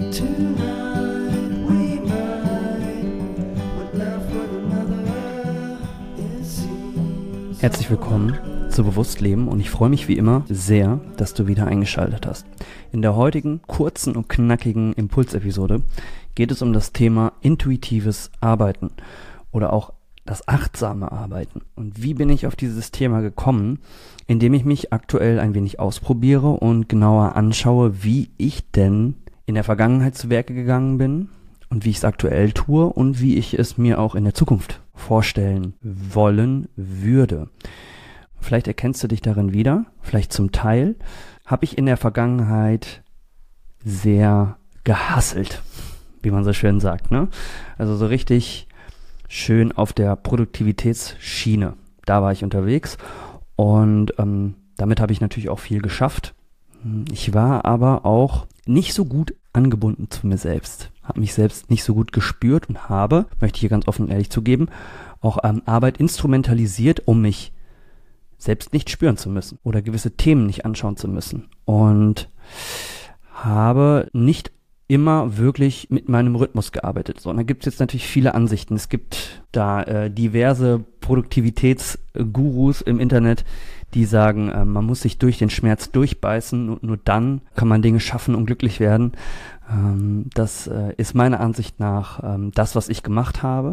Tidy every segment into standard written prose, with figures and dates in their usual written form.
Herzlich willkommen zu Bewusstleben und ich freue mich wie immer sehr, dass du wieder eingeschaltet hast. In der heutigen kurzen und knackigen Impulsepisode geht es um das Thema intuitives Arbeiten oder auch das achtsame Arbeiten. Und wie bin ich auf dieses Thema gekommen? Indem ich mich aktuell ein wenig ausprobiere und genauer anschaue, wie ich denn in der Vergangenheit zu Werke gegangen bin und wie ich es aktuell tue und wie ich es mir auch in der Zukunft vorstellen wollen würde. Vielleicht erkennst du dich darin wieder, vielleicht zum Teil. Habe ich in der Vergangenheit sehr gehasselt, wie man so schön sagt, ne? Also so richtig schön auf der Produktivitätsschiene. Da war ich unterwegs und damit habe ich natürlich auch viel geschafft. Ich war aber auch nicht so gut angebunden zu mir selbst, habe mich selbst nicht so gut gespürt und habe, möchte ich hier ganz offen und ehrlich zugeben, auch Arbeit instrumentalisiert, um mich selbst nicht spüren zu müssen oder gewisse Themen nicht anschauen zu müssen und habe nicht immer wirklich mit meinem Rhythmus gearbeitet. So, und da gibt es jetzt natürlich viele Ansichten. Es gibt da diverse Produktivitätsgurus im Internet, die sagen, man muss sich durch den Schmerz durchbeißen und nur dann kann man Dinge schaffen und glücklich werden. Das ist meiner Ansicht nach das, was ich gemacht habe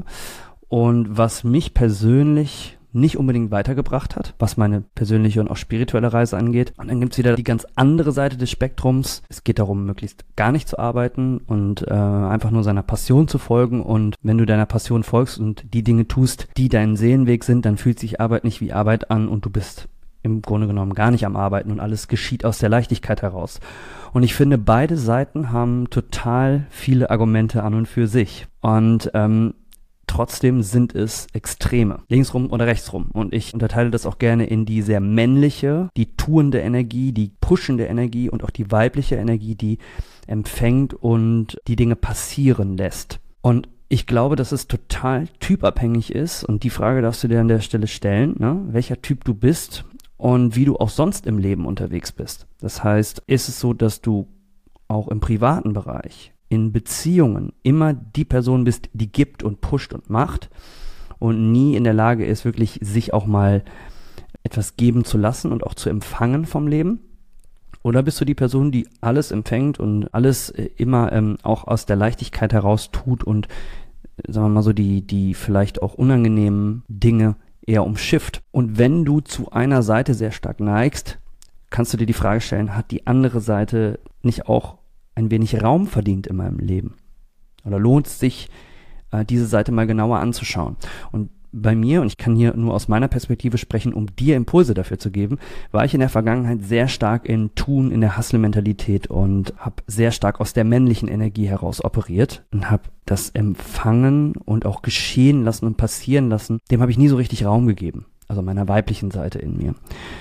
und was mich persönlich nicht unbedingt weitergebracht hat, was meine persönliche und auch spirituelle Reise angeht. Und dann gibt's wieder die ganz andere Seite des Spektrums. Es geht darum, möglichst gar nicht zu arbeiten und einfach nur seiner Passion zu folgen. Und wenn du deiner Passion folgst und die Dinge tust, die dein Seelenweg sind, dann fühlt sich Arbeit nicht wie Arbeit an und du bist im Grunde genommen gar nicht am Arbeiten und alles geschieht aus der Leichtigkeit heraus. Und ich finde, beide Seiten haben total viele Argumente an und für sich. Und trotzdem sind es Extreme, linksrum oder rechtsrum. Und ich unterteile das auch gerne in die sehr männliche, die tuende Energie, die pushende Energie und auch die weibliche Energie, die empfängt und die Dinge passieren lässt. Und ich glaube, dass es total typabhängig ist und die Frage darfst du dir an der Stelle stellen, ne? Welcher Typ du bist und wie du auch sonst im Leben unterwegs bist. Das heißt, ist es so, dass du auch im privaten Bereich in Beziehungen immer die Person bist, die gibt und pusht und macht und nie in der Lage ist, wirklich sich auch mal etwas geben zu lassen und auch zu empfangen vom Leben? Oder bist du die Person, die alles empfängt und alles immer auch aus der Leichtigkeit heraus tut und, sagen wir mal so, die vielleicht auch unangenehmen Dinge eher umschifft? Und wenn du zu einer Seite sehr stark neigst, kannst du dir die Frage stellen, hat die andere Seite nicht auch ein wenig Raum verdient in meinem Leben? Oder lohnt es sich, diese Seite mal genauer anzuschauen? Und bei mir, und ich kann hier nur aus meiner Perspektive sprechen, um dir Impulse dafür zu geben, war ich in der Vergangenheit sehr stark in Tun, in der Hustle-Mentalität und habe sehr stark aus der männlichen Energie heraus operiert und habe das empfangen und auch geschehen lassen und passieren lassen. Dem habe ich nie so richtig Raum gegeben, also meiner weiblichen Seite in mir.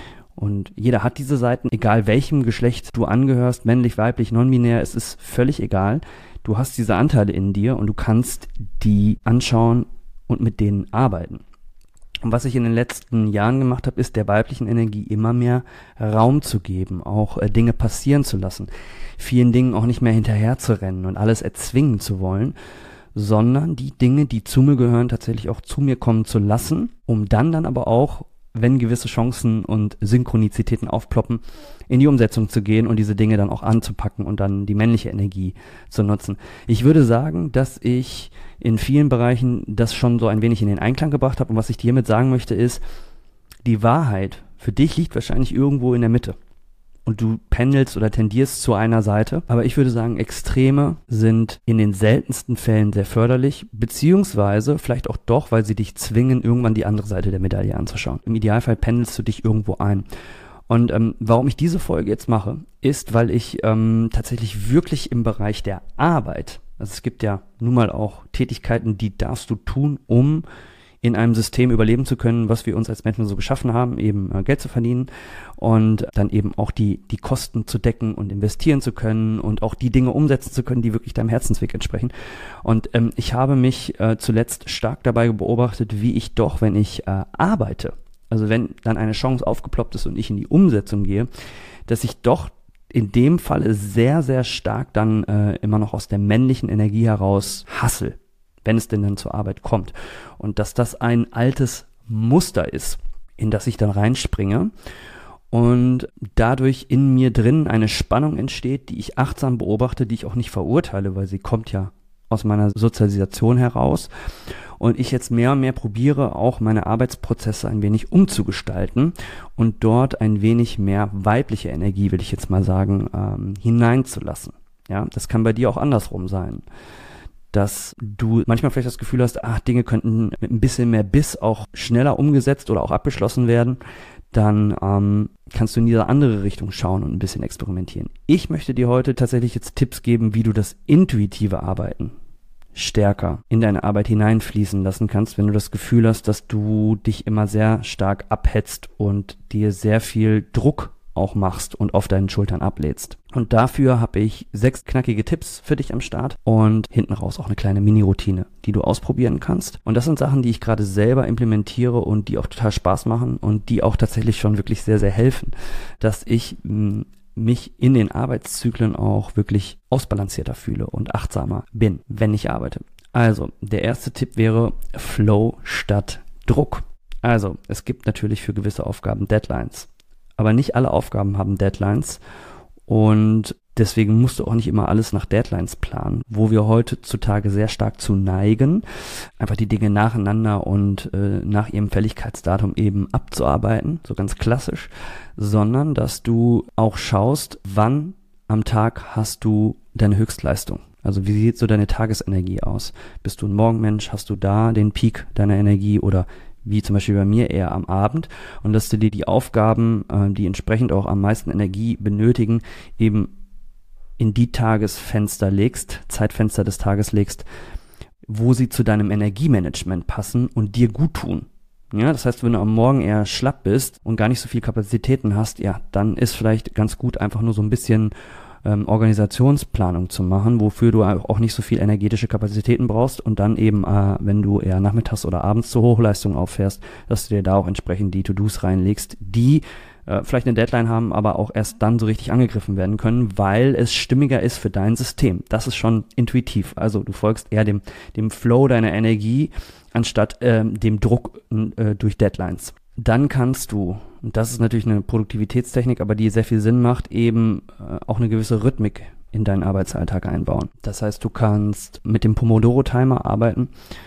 Und jeder hat diese Seiten, egal welchem Geschlecht du angehörst, männlich, weiblich, non-binär, es ist völlig egal. Du hast diese Anteile in dir und du kannst die anschauen und mit denen arbeiten. Und was ich in den letzten Jahren gemacht habe, ist der weiblichen Energie immer mehr Raum zu geben, auch Dinge passieren zu lassen, vielen Dingen auch nicht mehr hinterher zu rennen und alles erzwingen zu wollen, sondern die Dinge, die zu mir gehören, tatsächlich auch zu mir kommen zu lassen, um dann aber auch, wenn gewisse Chancen und Synchronizitäten aufploppen, in die Umsetzung zu gehen und diese Dinge dann auch anzupacken und dann die männliche Energie zu nutzen. Ich würde sagen, dass ich in vielen Bereichen das schon so ein wenig in den Einklang gebracht habe und was ich dir hiermit sagen möchte ist, die Wahrheit für dich liegt wahrscheinlich irgendwo in der Mitte. Und du pendelst oder tendierst zu einer Seite. Aber ich würde sagen, Extreme sind in den seltensten Fällen sehr förderlich, beziehungsweise vielleicht auch doch, weil sie dich zwingen, irgendwann die andere Seite der Medaille anzuschauen. Im Idealfall pendelst du dich irgendwo ein. Und warum ich diese Folge jetzt mache, ist, weil ich tatsächlich wirklich im Bereich der Arbeit, also es gibt ja nun mal auch Tätigkeiten, die darfst du tun, um in einem System überleben zu können, was wir uns als Menschen so geschaffen haben, eben Geld zu verdienen und dann eben auch die Kosten zu decken und investieren zu können und auch die Dinge umsetzen zu können, die wirklich deinem Herzensweg entsprechen. Und ich habe mich zuletzt stark dabei beobachtet, wie ich doch, wenn ich arbeite, also wenn dann eine Chance aufgeploppt ist und ich in die Umsetzung gehe, dass ich doch in dem Falle sehr, sehr stark dann immer noch aus der männlichen Energie heraus hustle, wenn es denn dann zur Arbeit kommt. Und dass das ein altes Muster ist, in das ich dann reinspringe und dadurch in mir drin eine Spannung entsteht, die ich achtsam beobachte, die ich auch nicht verurteile, weil sie kommt ja aus meiner Sozialisation heraus und ich jetzt mehr und mehr probiere, auch meine Arbeitsprozesse ein wenig umzugestalten und dort ein wenig mehr weibliche Energie, will ich jetzt mal sagen, hineinzulassen. Ja, das kann bei dir auch andersrum sein, dass du manchmal vielleicht das Gefühl hast, Dinge könnten mit ein bisschen mehr Biss auch schneller umgesetzt oder auch abgeschlossen werden, dann kannst du in diese andere Richtung schauen und ein bisschen experimentieren. Ich möchte dir heute tatsächlich jetzt Tipps geben, wie du das intuitive Arbeiten stärker in deine Arbeit hineinfließen lassen kannst, wenn du das Gefühl hast, dass du dich immer sehr stark abhetzt und dir sehr viel Druck auch machst und auf deinen Schultern ablädst. Und dafür habe ich 6 knackige Tipps für dich am Start und hinten raus auch eine kleine Mini-Routine, die du ausprobieren kannst. Und das sind Sachen, die ich gerade selber implementiere und die auch total Spaß machen und die auch tatsächlich schon wirklich sehr, sehr helfen, dass ich mich in den Arbeitszyklen auch wirklich ausbalancierter fühle und achtsamer bin, wenn ich arbeite. Also, der erste Tipp wäre Flow statt Druck. Also, es gibt natürlich für gewisse Aufgaben Deadlines. Aber nicht alle Aufgaben haben Deadlines und deswegen musst du auch nicht immer alles nach Deadlines planen, wo wir heutzutage sehr stark zu neigen, einfach die Dinge nacheinander und nach ihrem Fälligkeitsdatum eben abzuarbeiten, so ganz klassisch, sondern dass du auch schaust, wann am Tag hast du deine Höchstleistung. Also wie sieht so deine Tagesenergie aus? Bist du ein Morgenmensch? Hast du da den Peak deiner Energie oder wie zum Beispiel bei mir eher am Abend und dass du dir die Aufgaben, die entsprechend auch am meisten Energie benötigen, eben in die Tagesfenster legst, Zeitfenster des Tages legst, wo sie zu deinem Energiemanagement passen und dir gut tun. Ja, das heißt, wenn du am Morgen eher schlapp bist und gar nicht so viel Kapazitäten hast, ja, dann ist vielleicht ganz gut, einfach nur so ein bisschen Organisationsplanung zu machen, wofür du auch nicht so viel energetische Kapazitäten brauchst und dann eben, wenn du eher nachmittags oder abends zur Hochleistung auffährst, dass du dir da auch entsprechend die To-Dos reinlegst, die vielleicht eine Deadline haben, aber auch erst dann so richtig angegriffen werden können, weil es stimmiger ist für dein System. Das ist schon intuitiv. Also du folgst eher dem Flow deiner Energie, anstatt dem Druck durch Deadlines. Dann kannst du, und das ist natürlich eine Produktivitätstechnik, aber die sehr viel Sinn macht, eben auch eine gewisse Rhythmik in deinen Arbeitsalltag einbauen. Das heißt, du kannst mit dem Pomodoro-Timer arbeiten.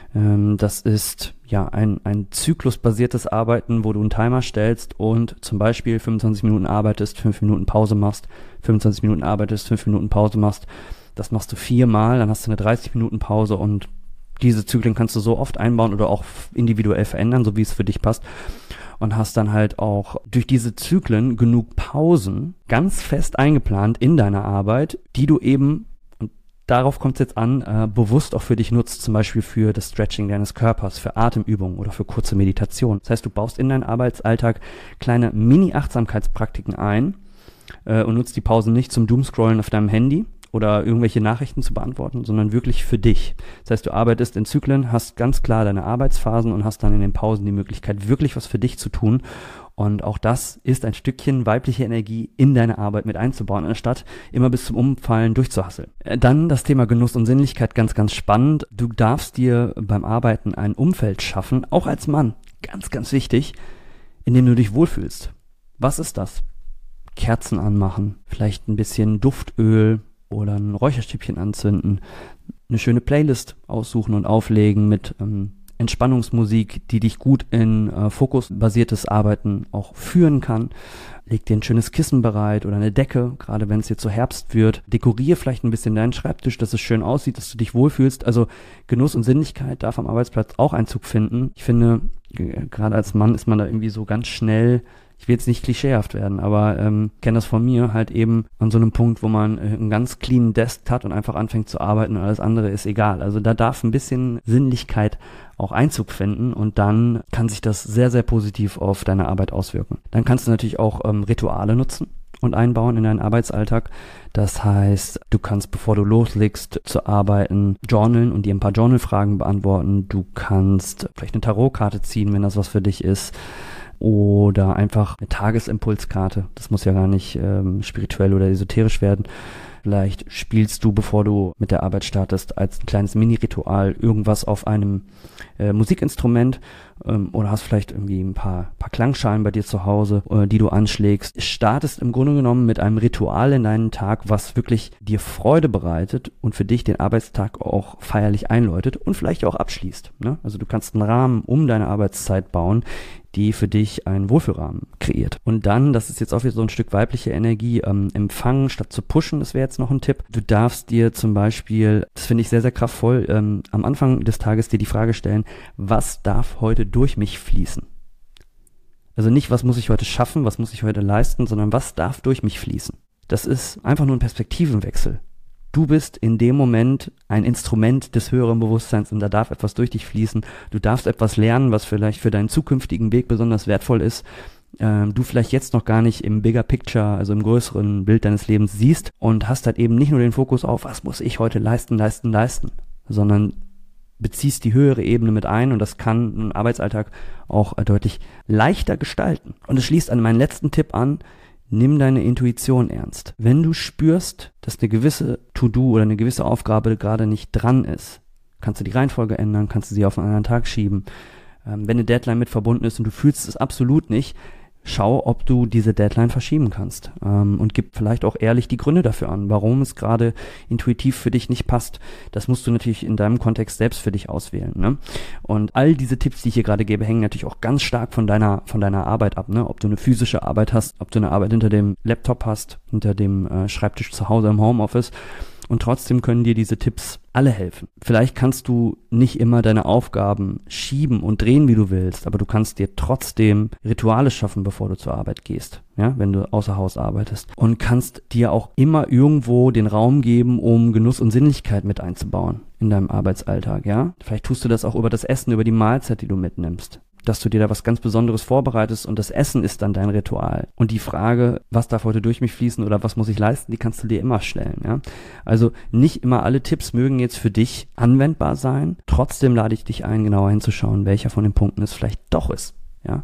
Das ist ja ein zyklusbasiertes Arbeiten, wo du einen Timer stellst und zum Beispiel 25 Minuten arbeitest, 5 Minuten Pause machst, 25 Minuten arbeitest, 5 Minuten Pause machst. Das machst du 4-mal, dann hast du eine 30 Minuten Pause und diese Zyklen kannst du so oft einbauen oder auch individuell verändern, so wie es für dich passt. Und hast dann halt auch durch diese Zyklen genug Pausen ganz fest eingeplant in deiner Arbeit, die du eben, und darauf kommt es jetzt an, bewusst auch für dich nutzt, zum Beispiel für das Stretching deines Körpers, für Atemübungen oder für kurze Meditation. Das heißt, du baust in deinen Arbeitsalltag kleine Mini-Achtsamkeitspraktiken ein und nutzt die Pausen nicht zum Doomscrollen auf deinem Handy oder irgendwelche Nachrichten zu beantworten, sondern wirklich für dich. Das heißt, du arbeitest in Zyklen, hast ganz klar deine Arbeitsphasen und hast dann in den Pausen die Möglichkeit, wirklich was für dich zu tun. Und auch das ist ein Stückchen weibliche Energie in deine Arbeit mit einzubauen, anstatt immer bis zum Umfallen durchzuhasseln. Dann das Thema Genuss und Sinnlichkeit, ganz, ganz spannend. Du darfst dir beim Arbeiten ein Umfeld schaffen, auch als Mann, ganz, ganz wichtig, in dem du dich wohlfühlst. Was ist das? Kerzen anmachen, vielleicht ein bisschen Duftöl, oder ein Räucherstäbchen anzünden, eine schöne Playlist aussuchen und auflegen mit Entspannungsmusik, die dich gut in fokusbasiertes Arbeiten auch führen kann. Leg dir ein schönes Kissen bereit oder eine Decke, gerade wenn es jetzt so Herbst wird. Dekoriere vielleicht ein bisschen deinen Schreibtisch, dass es schön aussieht, dass du dich wohlfühlst. Also Genuss und Sinnlichkeit darf am Arbeitsplatz auch Einzug finden. Ich finde, gerade als Mann ist man da irgendwie so ganz schnell, ich will jetzt nicht klischeehaft werden, aber kenne das von mir, halt eben an so einem Punkt, wo man einen ganz cleanen Desk hat und einfach anfängt zu arbeiten und alles andere ist egal. Also da darf ein bisschen Sinnlichkeit auch Einzug finden und dann kann sich das sehr, sehr positiv auf deine Arbeit auswirken. Dann kannst du natürlich auch Rituale nutzen und einbauen in deinen Arbeitsalltag. Das heißt, du kannst, bevor du loslegst zu arbeiten, journalen und dir ein paar Journalfragen beantworten. Du kannst vielleicht eine Tarotkarte ziehen, wenn das was für dich ist. oder einfach eine Tagesimpulskarte. Das muss ja gar nicht spirituell oder esoterisch werden. Vielleicht spielst du, bevor du mit der Arbeit startest, als ein kleines Mini-Ritual irgendwas auf einem Musikinstrument oder hast vielleicht irgendwie ein paar Klangschalen bei dir zu Hause, die du anschlägst. Startest im Grunde genommen mit einem Ritual in deinen Tag, was wirklich dir Freude bereitet und für dich den Arbeitstag auch feierlich einläutet und vielleicht auch abschließt. Ne? Also du kannst einen Rahmen um deine Arbeitszeit bauen, die für dich einen Wohlfühlrahmen kreiert. Und dann, das ist jetzt auch wieder so ein Stück weibliche Energie, empfangen statt zu pushen, das wäre jetzt noch ein Tipp. Du darfst dir zum Beispiel, das finde ich sehr, sehr kraftvoll, am Anfang des Tages dir die Frage stellen, was darf heute durch mich fließen? Also nicht, was muss ich heute schaffen, was muss ich heute leisten, sondern was darf durch mich fließen? Das ist einfach nur ein Perspektivenwechsel. Du bist in dem Moment ein Instrument des höheren Bewusstseins und da darf etwas durch dich fließen. Du darfst etwas lernen, was vielleicht für deinen zukünftigen Weg besonders wertvoll ist. Du vielleicht jetzt noch gar nicht im Bigger Picture, also im größeren Bild deines Lebens siehst und hast halt eben nicht nur den Fokus auf, was muss ich heute leisten, sondern beziehst die höhere Ebene mit ein und das kann einen Arbeitsalltag auch deutlich leichter gestalten. Und es schließt an meinen letzten Tipp an: Nimm deine Intuition ernst. Wenn du spürst, dass eine gewisse To-Do oder eine gewisse Aufgabe gerade nicht dran ist, kannst du die Reihenfolge ändern, kannst du sie auf einen anderen Tag schieben. Wenn eine Deadline mit verbunden ist und du fühlst es absolut nicht, schau, ob du diese Deadline verschieben kannst und gib vielleicht auch ehrlich die Gründe dafür an, warum es gerade intuitiv für dich nicht passt. Das musst du natürlich in deinem Kontext selbst für dich auswählen, ne? Und all diese Tipps, die ich hier gerade gebe, hängen natürlich auch ganz stark von deiner Arbeit ab, ne? Ob du eine physische Arbeit hast, ob du eine Arbeit hinter dem Laptop hast, hinter dem Schreibtisch zu Hause im Homeoffice. Und trotzdem können dir diese Tipps alle helfen. Vielleicht kannst du nicht immer deine Aufgaben schieben und drehen, wie du willst, aber du kannst dir trotzdem Rituale schaffen, bevor du zur Arbeit gehst, ja, wenn du außer Haus arbeitest. Und kannst dir auch immer irgendwo den Raum geben, um Genuss und Sinnlichkeit mit einzubauen in deinem Arbeitsalltag, ja. Vielleicht tust du das auch über das Essen, über die Mahlzeit, die du mitnimmst, dass du dir da was ganz Besonderes vorbereitest und das Essen ist dann dein Ritual. Und die Frage, was darf heute durch mich fließen oder was muss ich leisten, die kannst du dir immer stellen, ja. Also nicht immer alle Tipps mögen jetzt für dich anwendbar sein. Trotzdem lade ich dich ein, genauer hinzuschauen, welcher von den Punkten es vielleicht doch ist, ja.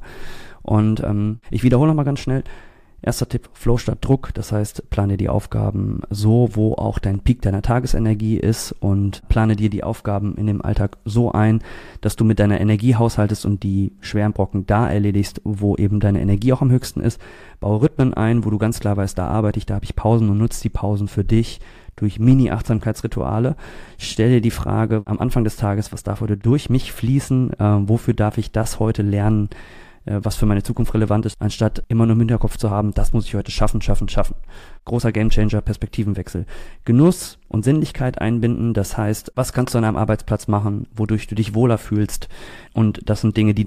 Und ich wiederhole nochmal ganz schnell. Erster Tipp, Flow statt Druck, das heißt, plane die Aufgaben so, wo auch dein Peak deiner Tagesenergie ist und plane dir die Aufgaben in dem Alltag so ein, dass du mit deiner Energie haushaltest und die schweren Brocken da erledigst, wo eben deine Energie auch am höchsten ist. Baue Rhythmen ein, wo du ganz klar weißt, da arbeite ich, da habe ich Pausen und nutze die Pausen für dich durch Mini-Achtsamkeitsrituale. Stell dir die Frage am Anfang des Tages, was darf heute durch mich fließen, wofür darf ich das heute lernen, was für meine Zukunft relevant ist, anstatt immer nur im Hinterkopf zu haben, das muss ich heute schaffen. Großer Gamechanger, Perspektivenwechsel. Genuss und Sinnlichkeit einbinden, das heißt, was kannst du an einem Arbeitsplatz machen, wodurch du dich wohler fühlst, und das sind Dinge, die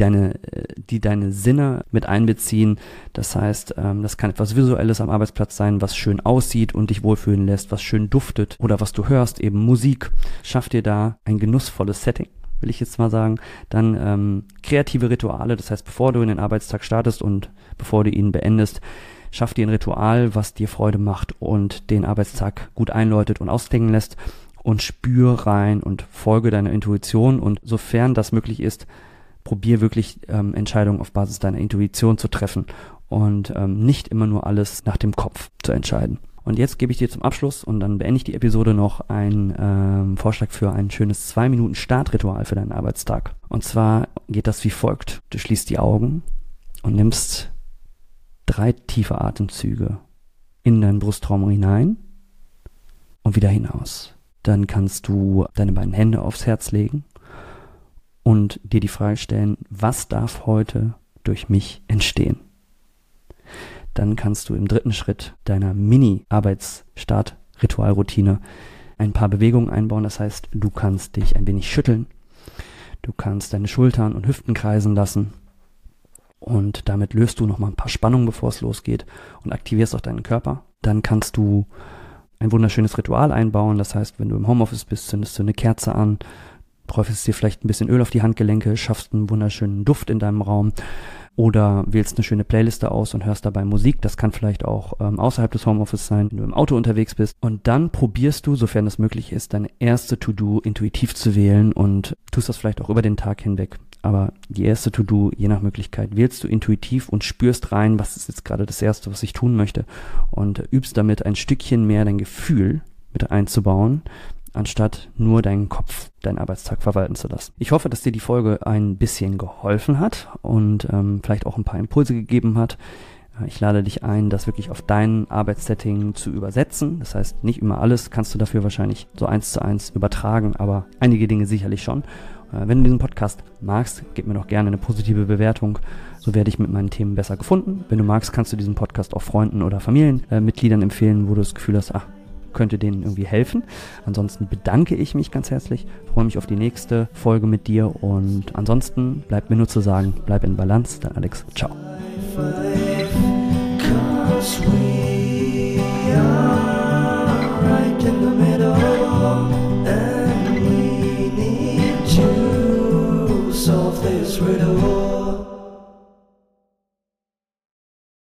deine Sinne mit einbeziehen. Das heißt, das kann etwas Visuelles am Arbeitsplatz sein, was schön aussieht und dich wohlfühlen lässt, was schön duftet oder was du hörst, eben Musik. Schaff dir da ein genussvolles Setting, will ich jetzt mal sagen. Dann kreative Rituale, das heißt, bevor du in den Arbeitstag startest und bevor du ihn beendest, schaff dir ein Ritual, was dir Freude macht und den Arbeitstag gut einläutet und ausklingen lässt, und spür rein und folge deiner Intuition, und sofern das möglich ist, probier wirklich Entscheidungen auf Basis deiner Intuition zu treffen und nicht immer nur alles nach dem Kopf zu entscheiden. Und jetzt gebe ich dir zum Abschluss, und dann beende ich die Episode, noch einen Vorschlag für ein schönes 2 Minuten Startritual für deinen Arbeitstag. Und zwar geht das wie folgt. Du schließt die Augen und nimmst 3 tiefe Atemzüge in deinen Brustraum hinein und wieder hinaus. Dann kannst du deine beiden Hände aufs Herz legen und dir die Frage stellen, was darf heute durch mich entstehen? Dann kannst du im 3. Schritt deiner Mini-Arbeitsstart-Ritualroutine ein paar Bewegungen einbauen. Das heißt, du kannst dich ein wenig schütteln, du kannst deine Schultern und Hüften kreisen lassen und damit löst du nochmal ein paar Spannungen, bevor es losgeht, und aktivierst auch deinen Körper. Dann kannst du ein wunderschönes Ritual einbauen. Das heißt, wenn du im Homeoffice bist, zündest du eine Kerze an, träufelst dir vielleicht ein bisschen Öl auf die Handgelenke, schaffst einen wunderschönen Duft in deinem Raum. Oder wählst eine schöne Playliste aus und hörst dabei Musik. Das kann vielleicht auch außerhalb des Homeoffice sein, wenn du im Auto unterwegs bist. Und dann probierst du, sofern es möglich ist, deine erste To-Do intuitiv zu wählen und tust das vielleicht auch über den Tag hinweg. aber die erste To-Do, je nach Möglichkeit, wählst du intuitiv und spürst rein, was ist jetzt gerade das Erste, was ich tun möchte, und übst damit ein Stückchen mehr dein Gefühl mit einzubauen, anstatt nur deinen Kopf, deinen Arbeitstag verwalten zu lassen. Ich hoffe, dass dir die Folge ein bisschen geholfen hat und vielleicht auch ein paar Impulse gegeben hat. Ich lade dich ein, das wirklich auf dein Arbeitssetting zu übersetzen. Das heißt, nicht immer alles kannst du dafür wahrscheinlich so 1:1 übertragen, aber einige Dinge sicherlich schon. Wenn du diesen Podcast magst, gib mir doch gerne eine positive Bewertung. So werde ich mit meinen Themen besser gefunden. Wenn du magst, kannst du diesen Podcast auch Freunden oder Familienmitgliedern empfehlen, wo du das Gefühl hast, könnte denen irgendwie helfen. Ansonsten bedanke ich mich ganz herzlich, freue mich auf die nächste Folge mit dir und ansonsten bleibt mir nur zu sagen, bleib in Balance, dein Alex, ciao. Sweet.